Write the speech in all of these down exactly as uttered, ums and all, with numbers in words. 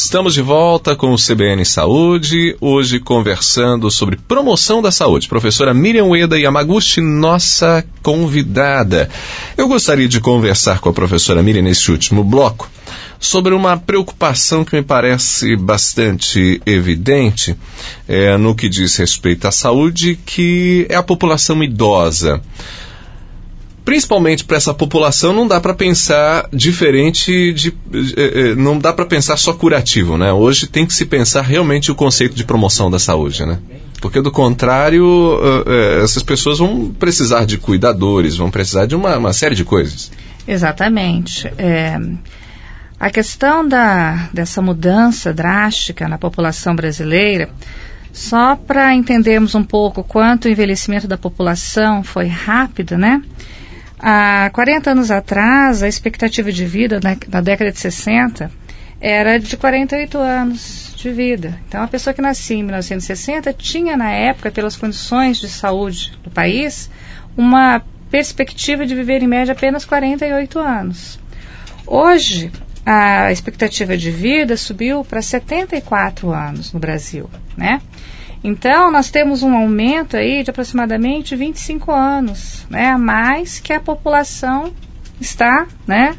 Estamos de volta com o C B N Saúde, hoje conversando sobre promoção da saúde. Professora Miriam Ueda Yamaguchi, nossa convidada. Eu gostaria de conversar com a professora Miriam nesse último bloco sobre uma preocupação que me parece bastante evidente é, no que diz respeito à saúde, que é a população idosa. Principalmente para essa população não dá para pensar diferente, de, eh, não dá para pensar só curativo, né? Hoje tem que se pensar realmente o conceito de promoção da saúde, né? Porque do contrário, eh, essas pessoas vão precisar de cuidadores, vão precisar de uma, uma série de coisas. Exatamente. É, a questão da, dessa mudança drástica na população brasileira, só para entendermos um pouco quanto o envelhecimento da população foi rápido, né? Há quarenta anos atrás, a expectativa de vida na, na década de sessenta era de quarenta e oito anos de vida. Então, a pessoa que nascia em mil novecentos e sessenta tinha, na época, pelas condições de saúde do país, uma perspectiva de viver, em média, apenas quarenta e oito anos. Hoje, a expectativa de vida subiu para setenta e quatro anos no Brasil, né? Então, nós temos um aumento aí de aproximadamente vinte e cinco anos, né, a mais que a população está, né,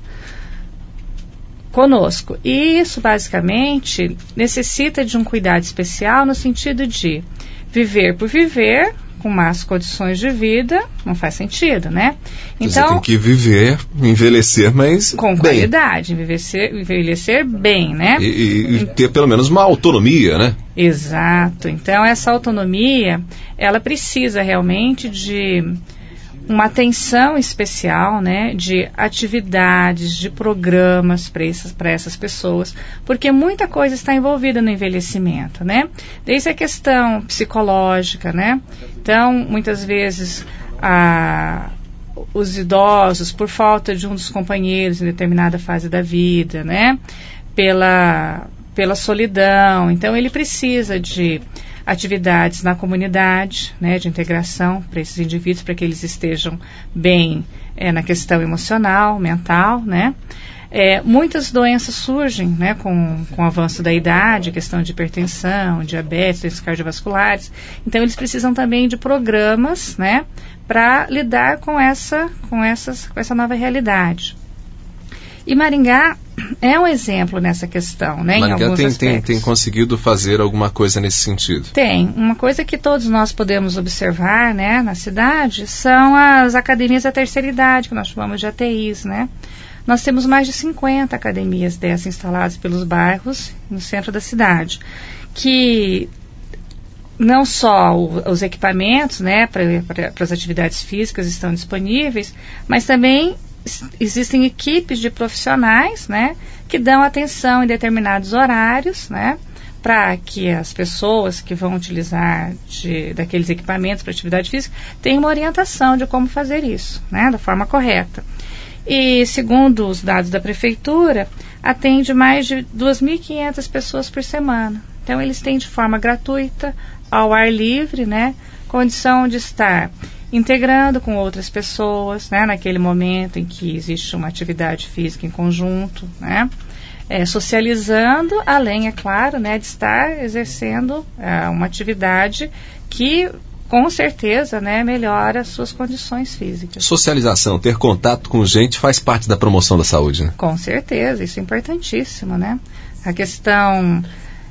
conosco. E isso, basicamente, necessita de um cuidado especial no sentido de viver por viver, com más condições de vida, não faz sentido, né? Então, você tem que viver, envelhecer, mas com bem. qualidade, envelhecer, envelhecer bem, né? E, e, e ter pelo menos uma autonomia, né? Exato. Então, essa autonomia, ela precisa realmente de uma atenção especial, né, de atividades, de programas para essas, para essas pessoas, porque muita coisa está envolvida no envelhecimento, né? Desde a questão psicológica, né? Então, muitas vezes, a, os idosos, por falta de um dos companheiros em determinada fase da vida, né? Pela, pela solidão. Então, ele precisa de atividades na comunidade, né, de integração para esses indivíduos, para que eles estejam bem é, na questão emocional, mental, né. É, muitas doenças surgem, né, com, com o avanço da idade, questão de hipertensão, diabetes, doenças cardiovasculares. Então, eles precisam também de programas, né, para lidar com essa, com, essas, com essa nova realidade. E Maringá é um exemplo nessa questão, né? Maringá em alguns tem, aspectos. tem, tem conseguido fazer alguma coisa nesse sentido? Tem. Uma coisa que todos nós podemos observar, né, na cidade são as academias da terceira idade, que nós chamamos de A T Is, né? Nós temos mais de cinquenta academias dessas instaladas pelos bairros no centro da cidade, que não só o, os equipamentos, né, para as atividades físicas estão disponíveis, mas também existem equipes de profissionais, né, que dão atenção em determinados horários, né, para que as pessoas que vão utilizar de, daqueles equipamentos para atividade física tenham uma orientação de como fazer isso, né, da forma correta. E, segundo os dados da prefeitura, atende mais de duas mil e quinhentas pessoas por semana. Então, eles têm de forma gratuita, ao ar livre, né, condição de estar integrando com outras pessoas, né, naquele momento em que existe uma atividade física em conjunto, né, é, socializando, além, é claro, né, de estar exercendo é, uma atividade que, com certeza, né, melhora as suas condições físicas. Socialização, ter contato com gente faz parte da promoção da saúde, né? Com certeza, isso é importantíssimo, né? A questão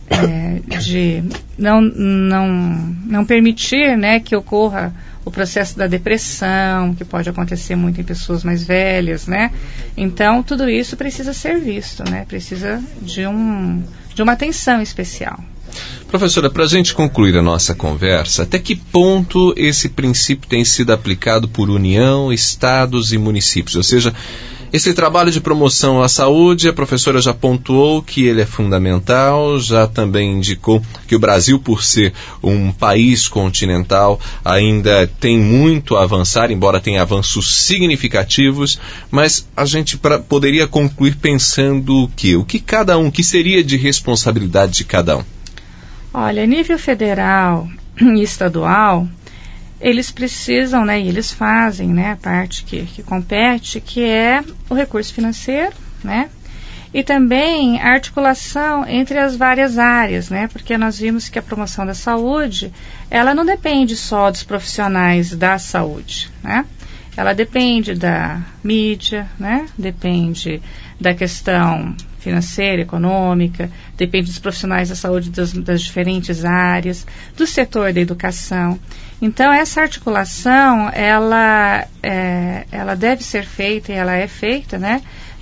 é, de não, não, não permitir, né, que ocorra o processo da depressão, que pode acontecer muito em pessoas mais velhas, né? Então, tudo isso precisa ser visto, né? Precisa de, um, de uma atenção especial. Professora, para a gente concluir a nossa conversa, até que ponto esse princípio tem sido aplicado por União, estados e municípios? Ou seja, esse trabalho de promoção à saúde, a professora já pontuou que ele é fundamental, já também indicou que o Brasil, por ser um país continental, ainda tem muito a avançar, embora tenha avanços significativos, mas a gente pra, poderia concluir pensando o quê? O que cada um, o que seria de responsabilidade de cada um? Olha, a nível federal e estadual, eles precisam, né, e eles fazem, né, a parte que, que compete, que é o recurso financeiro, né, E também a articulação entre as várias áreas, né? Porque nós vimos que a promoção da saúde, ela não depende só dos profissionais da saúde, né? Ela depende da mídia, né? Depende da questão financeira, econômica, depende dos profissionais da saúde das, das diferentes áreas, do setor da educação. Então, essa articulação, ela, é, ela deve ser feita, e ela é feita, né?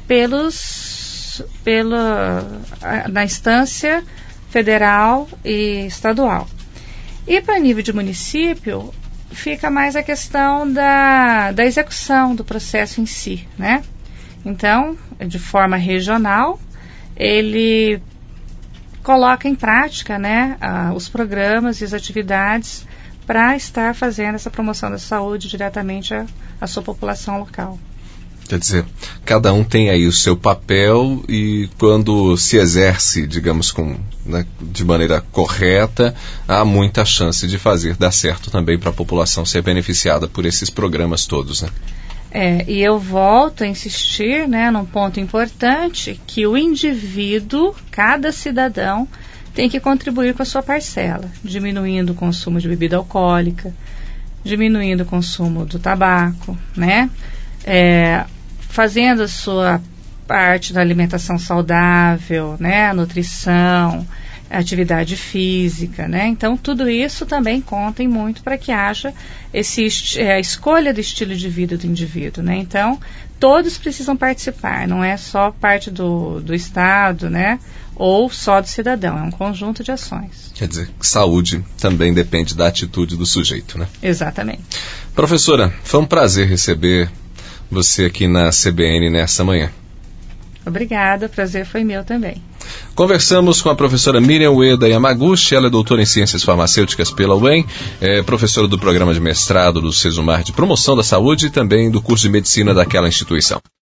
Pelos, pela, na instância federal e estadual. E para nível de município, fica mais a questão da, da execução do processo em si, né? Então, de forma regional, ele coloca em prática, né, a, os programas e as atividades para estar fazendo essa promoção da saúde diretamente à, à sua população local. Quer dizer, cada um tem aí o seu papel e quando se exerce, digamos, com, né, de maneira correta, há muita chance de fazer dar certo também para a população ser beneficiada por esses programas todos, né? É, e eu volto a insistir, né, num ponto importante, que o indivíduo, cada cidadão, tem que contribuir com a sua parcela, diminuindo o consumo de bebida alcoólica, diminuindo o consumo do tabaco, né? É, fazendo a sua parte da alimentação saudável, né, a nutrição, a atividade física, né? Então, tudo isso também conta em muito para que haja esse, é, a escolha do estilo de vida do indivíduo, né? Então, todos precisam participar, não é só parte do, do Estado, né? Ou só do cidadão, é um conjunto de ações. Quer dizer, saúde também depende da atitude do sujeito, né? Exatamente. Professora, foi um prazer receber você aqui na C B N nessa manhã. Obrigada, o prazer foi meu também. Conversamos com a professora Miriam Ueda Yamaguchi, ela é doutora em Ciências Farmacêuticas pela U E M, é professora do programa de mestrado do Sesumar de Promoção da Saúde e também do curso de Medicina daquela instituição.